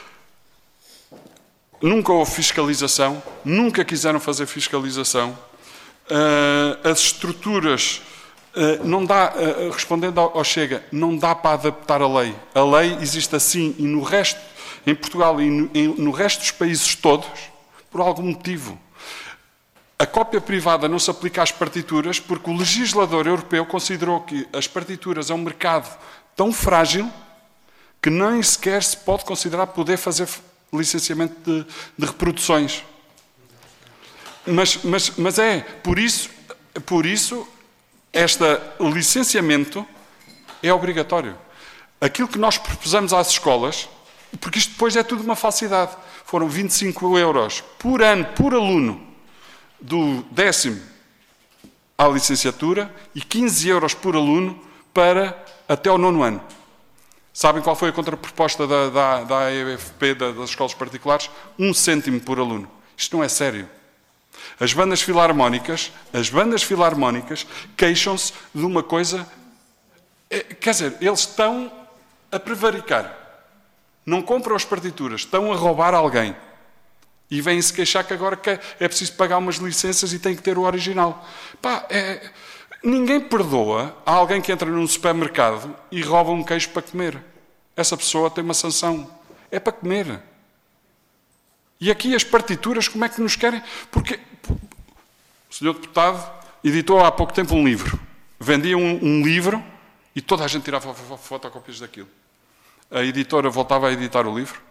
[SPEAKER 2] nunca houve fiscalização, nunca quiseram fazer fiscalização. Uh, as estruturas, uh, não dá, uh, respondendo ao, ao Chega, não dá para adaptar a lei. A lei existe assim e no resto, em Portugal e no, em, no resto dos países todos, por algum motivo. A cópia privada não se aplica às partituras porque o legislador europeu considerou que as partituras é um mercado tão frágil que nem sequer se pode considerar poder fazer licenciamento de, de reproduções. Mas, mas, mas é, por isso, por isso, este licenciamento é obrigatório. Aquilo que nós propusemos às escolas, porque isto depois é tudo uma falsidade, foram vinte e cinco euros por ano, por aluno, do décimo à licenciatura e quinze euros por aluno para até ao nono ano. Sabem qual foi a contraproposta da, da, da A E F P, da, das escolas particulares? Um cêntimo por aluno. Isto não é sério. As bandas filarmónicas, as bandas filarmónicas queixam-se de uma coisa... É, quer dizer, eles estão a prevaricar. Não compram as partituras, estão a roubar alguém. E vêm-se queixar que agora é preciso pagar umas licenças e tem que ter o original. Pá, é... Ninguém perdoa a alguém que entra num supermercado e rouba um queijo para comer. Essa pessoa tem uma sanção. É para comer. E aqui as partituras, como é que nos querem? Porque o senhor deputado editou há pouco tempo um livro. Vendia um, um livro e toda a gente tirava fotocópias daquilo. A editora voltava a editar o livro.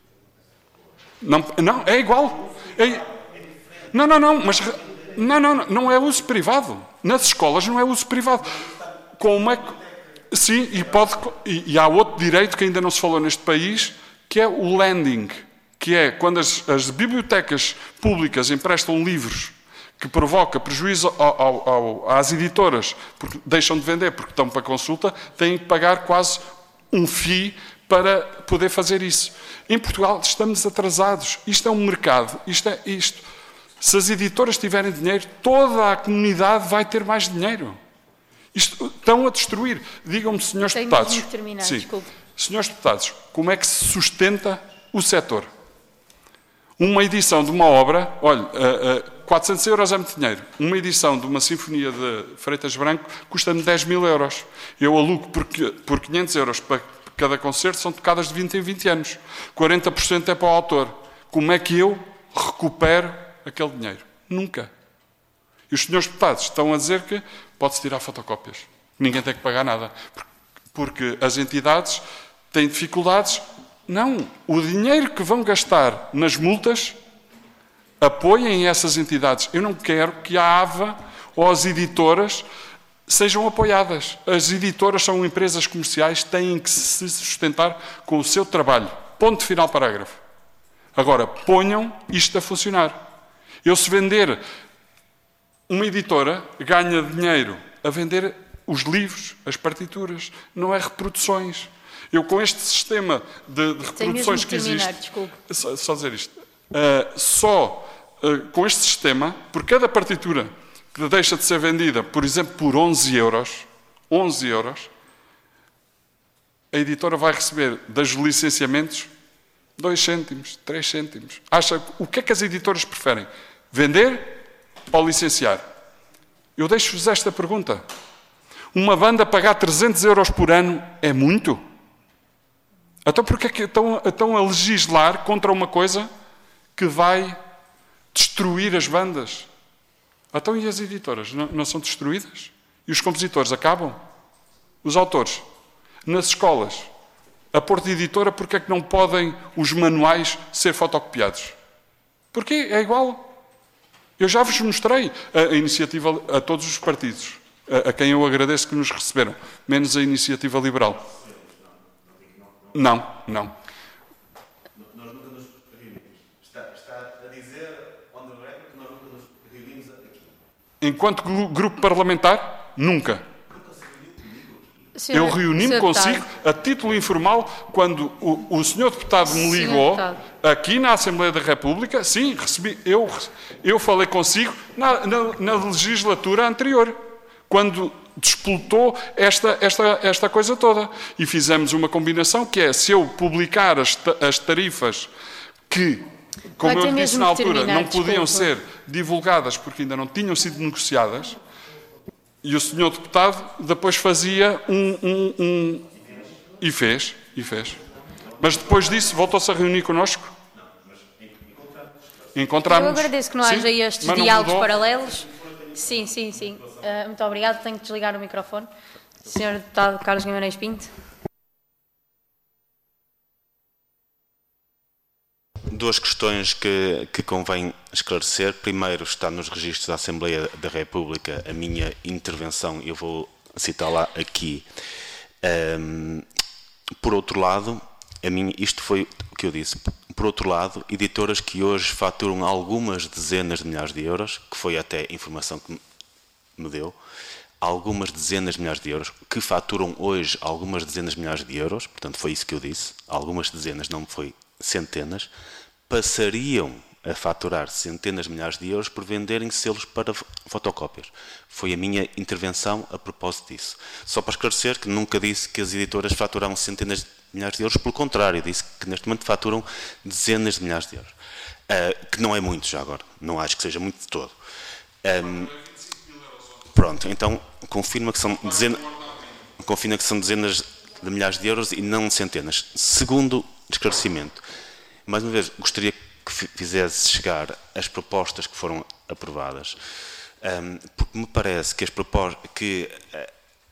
[SPEAKER 2] Não, não é igual. É... Não, não, não, mas... Não, não, não é uso privado. Nas escolas não é uso privado. Como é que... Sim, e, pode... e, e há outro direito que ainda não se falou neste país, que é o lending, que é quando as, as bibliotecas públicas emprestam livros que provoca prejuízo ao, ao, ao, às editoras, porque deixam de vender, porque estão para consulta, têm que pagar quase um fee para poder fazer isso. Em Portugal estamos atrasados. Isto é um mercado. Isto é isto. Se as editoras tiverem dinheiro, toda a comunidade vai ter mais dinheiro. Isto, estão a destruir. Digam-me, senhores
[SPEAKER 1] Tenho
[SPEAKER 2] deputados.
[SPEAKER 1] De terminar,
[SPEAKER 2] sim,
[SPEAKER 1] desculpe.
[SPEAKER 2] Senhores deputados, como é que se sustenta o setor? Uma edição de uma obra, olha, uh, uh, quatrocentos euros é muito dinheiro. Uma edição de uma sinfonia de Freitas Branco custa-me dez mil euros. Eu alugo por, por quinhentos euros para cada concerto, são tocadas de vinte em vinte anos. quarenta por cento é para o autor. Como é que eu recupero aquele dinheiro? Nunca. E os senhores deputados estão a dizer que pode-se tirar fotocópias. Ninguém tem que pagar nada. Porque as entidades têm dificuldades. Não. O dinheiro que vão gastar nas multas, apoiem essas entidades. Eu não quero que a AVA ou as editoras sejam apoiadas. As editoras são empresas comerciais, têm que se sustentar com o seu trabalho. Ponto final, parágrafo. Agora, ponham isto a funcionar. Eu, se vender uma editora, ganha dinheiro a vender os livros, as partituras, não é reproduções. Eu, com este sistema de, de reproduções que existe... Só, só dizer isto. Uh, só uh, com este sistema, por cada partitura que deixa de ser vendida, por exemplo, por onze euros, onze euros, a editora vai receber dos licenciamentos dois cêntimos, três cêntimos. Acha, o que é que as editoras preferem? Vender ou licenciar? Eu deixo-vos esta pergunta. Uma banda pagar trezentos euros por ano é muito? Então porquê é que estão, estão a legislar contra uma coisa que vai destruir as bandas? Então e as editoras? Não, não são destruídas? E os compositores acabam? Os autores? Nas escolas? A Porto Editora, porquê é que não podem os manuais ser fotocopiados? Porquê? É igual. Eu já vos mostrei a, a iniciativa a todos os partidos, a, a quem eu agradeço que nos receberam, menos a Iniciativa Liberal. Não, não.
[SPEAKER 7] Nós nunca nos reunimos. Está, está a dizer, on the record, que nós nunca nos reunimos aqui.
[SPEAKER 2] Enquanto grupo parlamentar, nunca.
[SPEAKER 1] Senhor,
[SPEAKER 2] eu reuni-me consigo a título informal quando o, o senhor deputado me ligou aqui na Assembleia da República. Sim, recebi, eu, eu falei consigo na, na, na legislatura anterior, quando desplotou esta, esta, esta coisa toda. E fizemos uma combinação que é, se eu publicar as, as tarifas que, como eu disse na altura, não podiam ser divulgadas porque ainda não tinham sido negociadas, e o senhor deputado depois fazia um... um, um e fez, e fez. Mas depois disso voltou-se a reunir connosco. Encontramos.
[SPEAKER 1] Eu agradeço que não haja sim, estes diálogos paralelos. Sim, sim, sim. Uh, muito obrigado. Tenho que desligar o microfone. senhor Deputado Carlos Guimarães Pinto.
[SPEAKER 6] Duas questões que, que convém esclarecer. Primeiro, está nos registros da Assembleia da República a minha intervenção, eu vou citá-la aqui. Um, por outro lado, a minha, isto foi o que eu disse, por outro lado, editoras que hoje faturam algumas dezenas de milhares de euros, que foi até a informação que me deu, algumas dezenas de milhares de euros, que faturam hoje algumas dezenas de milhares de euros, portanto foi isso que eu disse, algumas dezenas, não foi centenas, passariam a faturar centenas de milhares de euros por venderem selos para fotocópias. Foi a minha intervenção a propósito disso. Só para esclarecer que nunca disse que as editoras faturavam centenas de milhares de euros, pelo contrário, disse que neste momento faturam dezenas de milhares de euros. Uh, que não é muito já agora, não acho que seja muito de todo. Um, pronto, então confirma que são dezenas, confirma que são dezenas de milhares de euros e não centenas. Segundo esclarecimento, mais uma vez, gostaria que fizesse chegar as propostas que foram aprovadas, um, porque me parece que, as propostas, que a,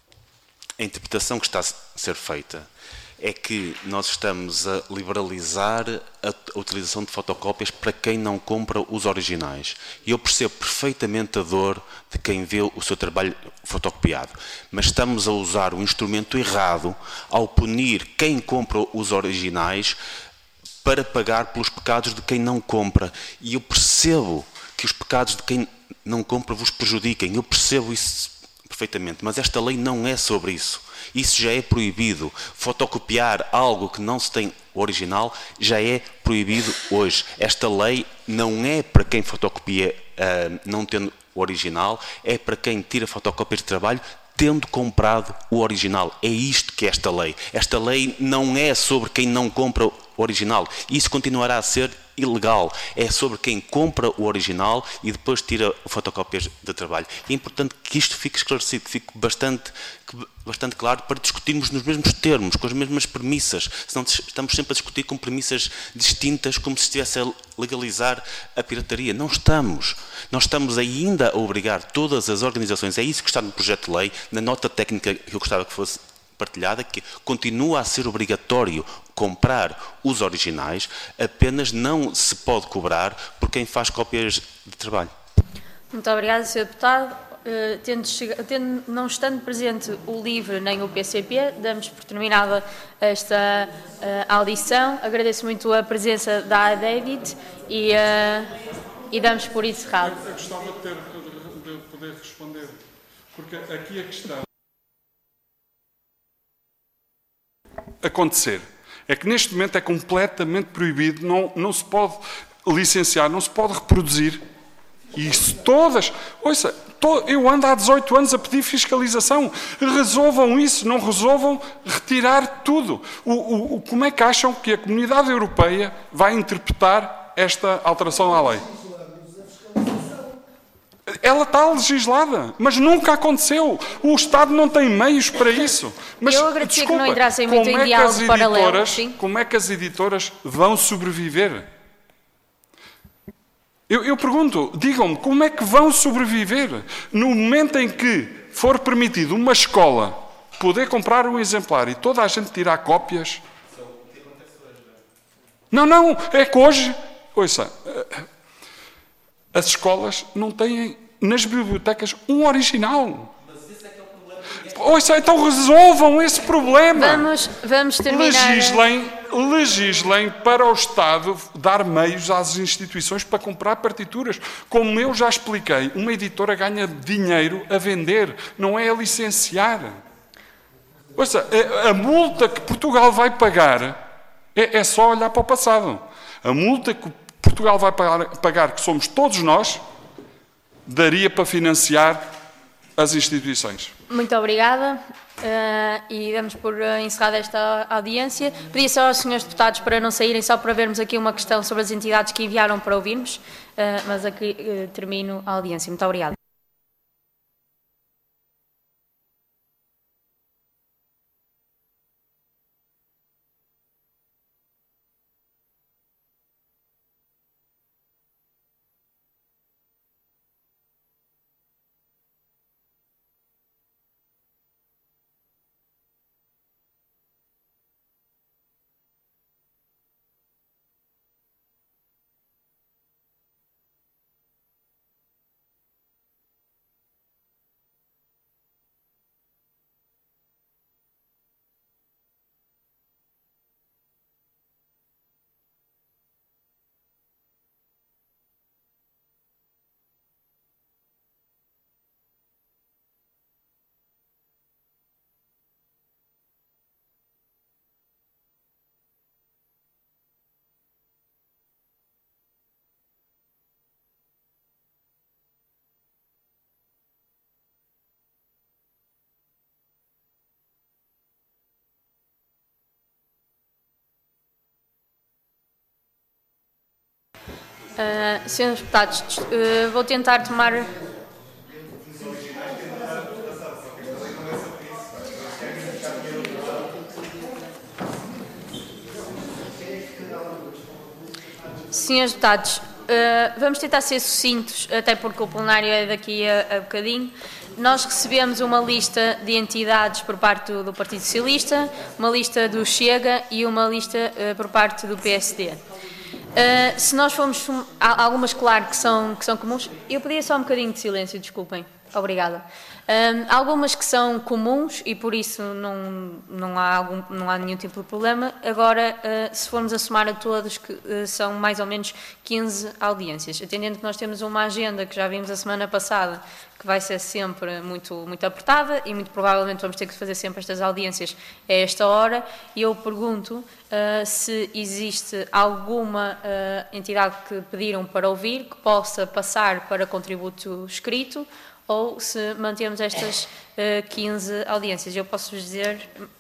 [SPEAKER 6] a interpretação que está a ser feita é que nós estamos a liberalizar a, a utilização de fotocópias para quem não compra os originais. E eu percebo perfeitamente a dor de quem vê o seu trabalho fotocopiado, mas estamos a usar o instrumento errado ao punir quem compra os originais para pagar pelos pecados de quem não compra. E eu percebo que os pecados de quem não compra vos prejudiquem, eu percebo isso perfeitamente, mas esta lei não é sobre isso. Isso já é proibido. Fotocopiar algo que não se tem original já é proibido hoje. Esta lei não é para quem fotocopia uh, não tendo o original, é para quem tira fotocópias de trabalho tendo comprado o original. É isto que é esta lei. Esta lei não é sobre quem não compra o original. Isso continuará a ser ilegal. É sobre quem compra o original e depois tira fotocópias de trabalho. É importante que isto fique esclarecido, que fique bastante, bastante claro para discutirmos nos mesmos termos, com as mesmas premissas. Senão estamos sempre a discutir com premissas distintas, como se estivesse a legalizar a pirataria. Não estamos. Nós estamos ainda a obrigar todas as organizações, é isso que está no projeto de lei, na nota técnica que eu gostava que fosse partilhada, que continua a ser obrigatório comprar os originais, apenas não se pode cobrar por quem faz cópias de trabalho.
[SPEAKER 1] Muito obrigada, senhor Deputado. Uh, tendo, tendo, não estando presente o LIVRE nem o P C P, damos por terminada esta uh, audição. Agradeço muito a presença da ADEDIT e, uh, e damos por encerrado.
[SPEAKER 2] Eu gostava de, ter, de poder responder, porque aqui a questão acontecer é que neste momento é completamente proibido, não, não se pode licenciar, não se pode reproduzir. E isso todas... Ouça, to, eu ando há dezoito anos a pedir fiscalização. Resolvam isso, não resolvam retirar tudo. O, o, o, como é que acham que a Comunidade Europeia vai interpretar esta alteração à lei? Ela está legislada, mas nunca aconteceu. O Estado não tem meios para isso. Mas,
[SPEAKER 1] eu agradeço
[SPEAKER 2] desculpa,
[SPEAKER 1] que não entrassem muito
[SPEAKER 2] como
[SPEAKER 1] em
[SPEAKER 2] é
[SPEAKER 1] diálogo paralelo. Sim?
[SPEAKER 2] Como é que as editoras vão sobreviver? Eu, eu pergunto, digam-me, como é que vão sobreviver no momento em que for permitido uma escola poder comprar um exemplar e toda a gente tirar cópias? Não, não, é que hoje, ouça, as escolas não têm nas bibliotecas um original. Mas isso é que é o problema. Ouça, então resolvam esse problema.
[SPEAKER 1] Vamos, vamos terminar.
[SPEAKER 2] Legislem, legislem para o Estado dar meios às instituições para comprar partituras. Como eu já expliquei, uma editora ganha dinheiro a vender, não é a licenciar. Ouça, a, a multa que Portugal vai pagar é, é só olhar para o passado. A multa que Portugal vai pagar, pagar, que somos todos nós, daria para financiar as instituições.
[SPEAKER 1] Muito obrigada uh, e damos por uh, encerrada esta audiência. Pedi só aos senhores deputados para não saírem, só para vermos aqui uma questão sobre as entidades que enviaram para ouvirmos, uh, mas aqui uh, termino a audiência. Muito obrigada. Uh, senhores deputados, uh, vou tentar tomar... Senhores deputados, uh, vamos tentar ser sucintos, até porque o plenário é daqui a, a bocadinho. Nós recebemos uma lista de entidades por parte do, do Partido Socialista, uma lista do Chega e uma lista uh, por parte do P S D. Uh, se nós formos... Há algumas, claro, que são, que são comuns. Eu pedia só um bocadinho de silêncio, desculpem. Obrigada. Um, algumas que são comuns e por isso não, não, há, algum, não há nenhum tipo de problema. Agora, uh, se formos a somar a todos, que uh, são mais ou menos quinze audiências. Atendendo que nós temos uma agenda que já vimos a semana passada, que vai ser sempre muito, muito apertada e muito provavelmente vamos ter que fazer sempre estas audiências a esta hora. E eu pergunto uh, se existe alguma uh, entidade que pediram para ouvir que possa passar para contributo escrito, ou se mantemos estas uh, quinze audiências. Eu posso-vos dizer,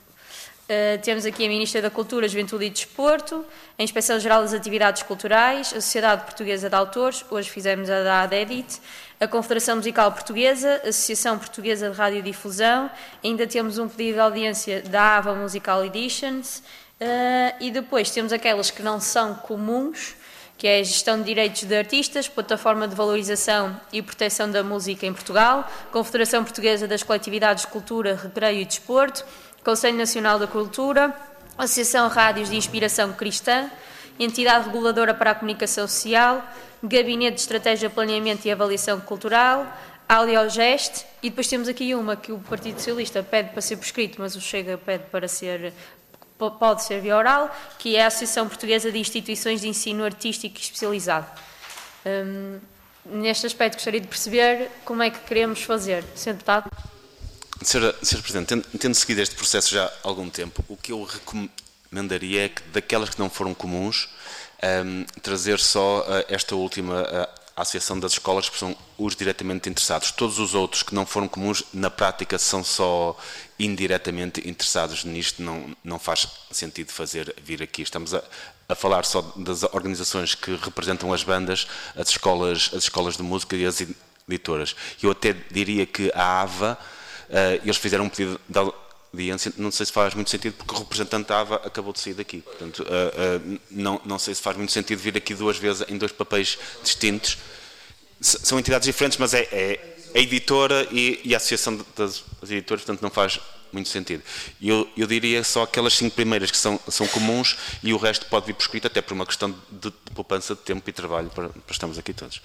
[SPEAKER 1] uh, temos aqui a Ministra da Cultura, Juventude e Desporto, a Inspeção-Geral das Atividades Culturais, a Sociedade Portuguesa de Autores, hoje fizemos a da ADEDIT, a Confederação Musical Portuguesa, a Associação Portuguesa de Radiodifusão, ainda temos um pedido de audiência da AVA Musical Editions, uh, e depois temos aquelas que não são comuns, que é a Gestão de Direitos de Artistas, Plataforma de Valorização e Proteção da Música em Portugal, Confederação Portuguesa das Coletividades de Cultura, Recreio e Desporto, Conselho Nacional da Cultura, Associação Rádios de Inspiração Cristã, Entidade Reguladora para a Comunicação Social, Gabinete de Estratégia, Planeamento e Avaliação Cultural, Audiogest, e depois temos aqui uma que o Partido Socialista pede para ser prescrito, mas o Chega pede para ser... pode ser via oral, que é a Associação Portuguesa de Instituições de Ensino Artístico Especializado. Hum, neste aspecto, gostaria de perceber como é que queremos fazer. senhor Deputado.
[SPEAKER 6] Senhora, Senhora Presidente, tendo, tendo seguido este processo já há algum tempo, o que eu recomendaria é que, daquelas que não foram comuns, um, trazer só uh, esta última uh, Associação das Escolas, que são os diretamente interessados. Todos os outros que não foram comuns, na prática, são só indiretamente interessados nisto, não, não faz sentido fazer vir aqui. Estamos a, a falar só das organizações que representam as bandas, as escolas, as escolas de música e as editoras. Eu até diria que a AVA, uh, eles fizeram um pedido de audiência, não sei se faz muito sentido, porque o representante da AVA acabou de sair daqui. Portanto, uh, uh, não, não sei se faz muito sentido vir aqui duas vezes em dois papéis distintos. S são entidades diferentes, mas é, é a editora e, e a Associação das Editoras, portanto não faz muito sentido. Eu, eu diria só aquelas cinco primeiras que são, são comuns e o resto pode vir por escrito, até por uma questão de, de poupança de tempo e trabalho para, para estarmos aqui todos.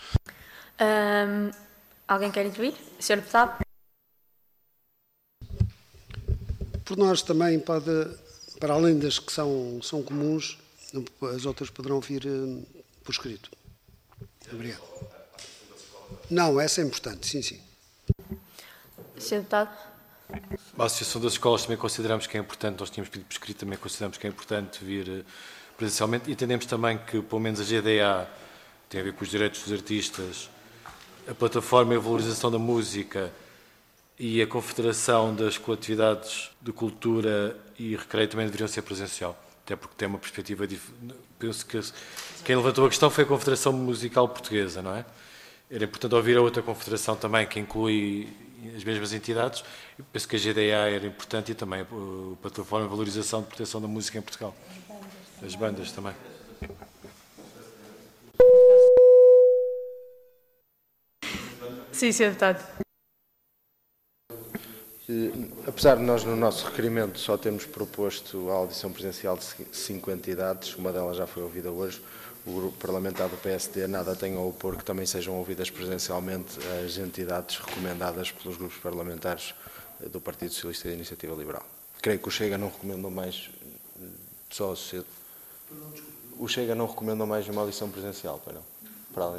[SPEAKER 1] Um, alguém quer intervir? senhor Deputado?
[SPEAKER 4] Por nós também pode, para além das que são, são comuns, as outras poderão vir uh, por escrito. Obrigado. Não, essa é importante, sim, sim.
[SPEAKER 1] senhor Deputado?
[SPEAKER 5] A Associação das Escolas também consideramos que é importante, nós tínhamos pedido por escrito, também consideramos que é importante vir uh, presencialmente, e entendemos também que, pelo menos, a G D A tem a ver com os direitos dos artistas, a plataforma e a valorização da música e a confederação das coletividades de cultura e recreio também deveriam ser presencial, até porque tem uma perspectiva diferente. Penso que quem levantou a questão foi a Confederação Musical Portuguesa, não é? Era importante ouvir a outra confederação também, que inclui as mesmas entidades. Eu penso que a G D A era importante e também a Plataforma de Valorização de Proteção da Música em Portugal. As bandas também.
[SPEAKER 1] Sim, senhor Deputado.
[SPEAKER 3] Apesar de nós, no nosso requerimento, só termos proposto a audição presencial de cinco entidades, uma delas já foi ouvida hoje, o grupo parlamentar do P S D nada tem a opor que também sejam ouvidas presencialmente as entidades recomendadas pelos grupos parlamentares do Partido Socialista e da Iniciativa Liberal. Creio que o Chega não recomendou mais, só cedo. O Chega não recomendou mais uma audição presencial, para não? Para além.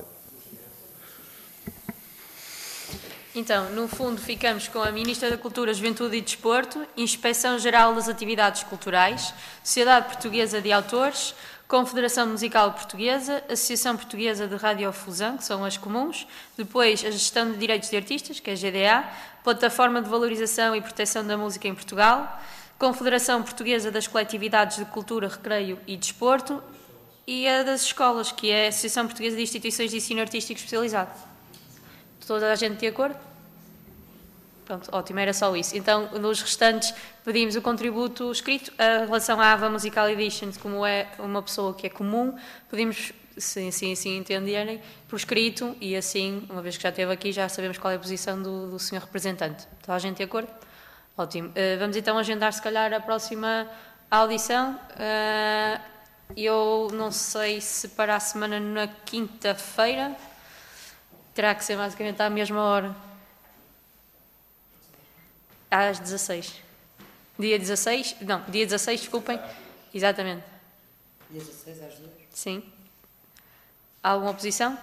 [SPEAKER 1] Então, no fundo, ficamos com a Ministra da Cultura, Juventude e Desporto, Inspeção-Geral das Atividades Culturais, Sociedade Portuguesa de Autores, Confederação Musical Portuguesa, Associação Portuguesa de Radiodifusão, que são as comuns, depois a Gestão de Direitos de Artistas, que é a G D A, Plataforma de Valorização e Proteção da Música em Portugal, Confederação Portuguesa das Coletividades de Cultura, Recreio e Desporto e a das escolas, que é a Associação Portuguesa de Instituições de Ensino Artístico Especializado. Toda a gente de acordo? Pronto, ótimo, era só isso. Então, nos restantes, pedimos o contributo escrito. A relação à Ava Musical Editions, como é uma pessoa que é comum, pedimos, se assim, assim entenderem, por escrito, e assim, uma vez que já esteve aqui, já sabemos qual é a posição do, do senhor representante. Toda a gente de acordo? Ótimo. Uh, vamos então agendar, se calhar, a próxima audição. Uh, eu não sei se para a semana na quinta-feira terá que ser basicamente à mesma hora. Às dezasseis. Dia dezasseis? Não, dia dezasseis, desculpem. Exatamente.
[SPEAKER 8] Dia dezasseis às duas?
[SPEAKER 1] Sim. Alguma oposição?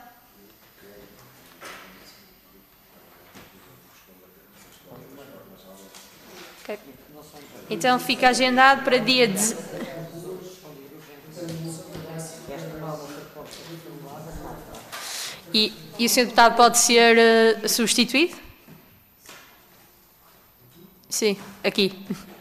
[SPEAKER 1] Okay. Então fica agendado para dia de... E, e o senhor Deputado pode ser uh, substituído? Sim, aqui.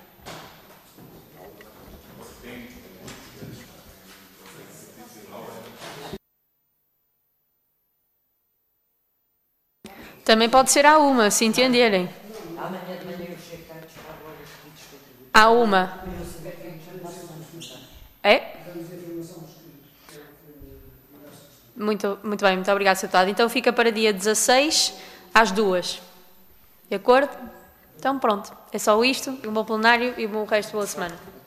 [SPEAKER 1] Também pode ser à uma, se entenderem.
[SPEAKER 8] Amanhã de manhã eu chego cá e disparo logo os pedidos de contributo.
[SPEAKER 1] À uma. É? Muito, muito bem, muito obrigado, senhor Deputado. Então fica para dia dezasseis, às duas. De acordo? Então pronto, é só isto, um bom plenário e um bom resto de boa semana.